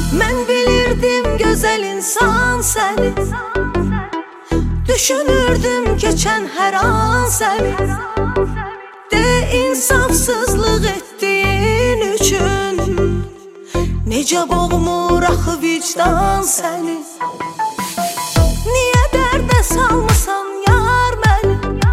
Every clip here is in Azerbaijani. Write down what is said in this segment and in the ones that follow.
Mən bilirdim gözəl insan səni, düşünürdüm keçən hər an səni. De insafsızlıq etdiyin üçün necə boğmur axı vicdan səni. Niyə dərdə salmısan yar məni,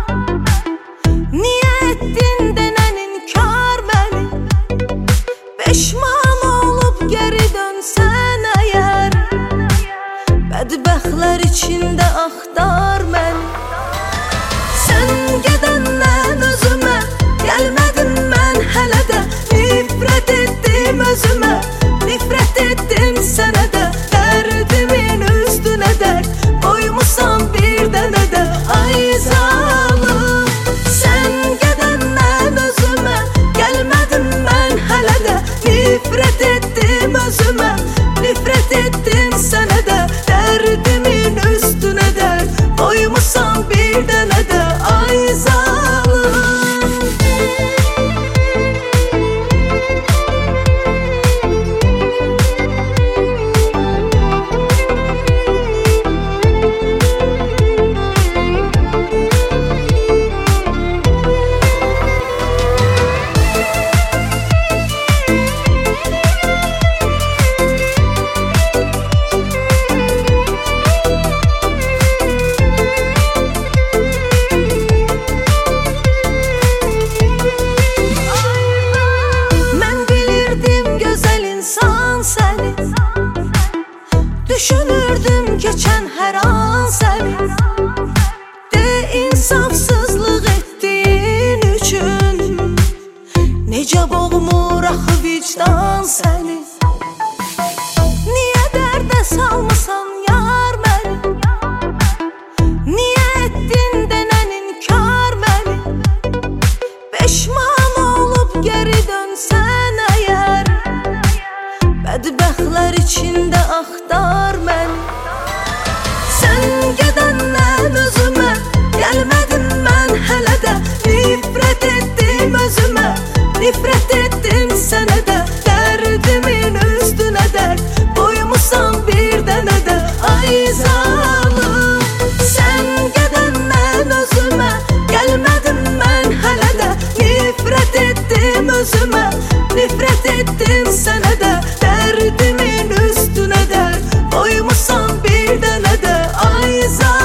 niyə etdin denən inkar məni. Peşman olub geri dönsən əgər, bədbəxtlər içində axtar məni. Sən gedəndən özümə gəlmədim mən hələ də, nifrət etdim özümə, nifrət etdim sənə də. Dərdimin üstünə dərd qoymusan bir dənə də, ay zalım. Sən gedəndən özümə gəlmədim mən hələ də, nifrət etdim özümə, nifrət etdim sənə də. Dərdimin üstünə dərd qoymusan bir dənə də, ay zalım. Düşünürdüm keçən hər an səni. De insafsızlıq etdiyin üçün necə boğmur axı vicdan səni. Niyə dərdə salmısan yar məni, niyə etdin denən inkar məni. Peşman olub geri dönsən əgər, bədbəxtlər içində axtar məni. Sən gedəndən özümə gəlmədim mən hələ də, nifrət etdim özümə, nifrət etdim sənə də. Dərdimin üstünə dərd qoymusan bir dənə də, ay zalım. Sən gedəndən özümə gəlmədim mən hələ də, nifrət etdim özümə, nifrət etdim sənə də. Dərdimin üstünə dərd qoymusan bir dənə də, ay zalım.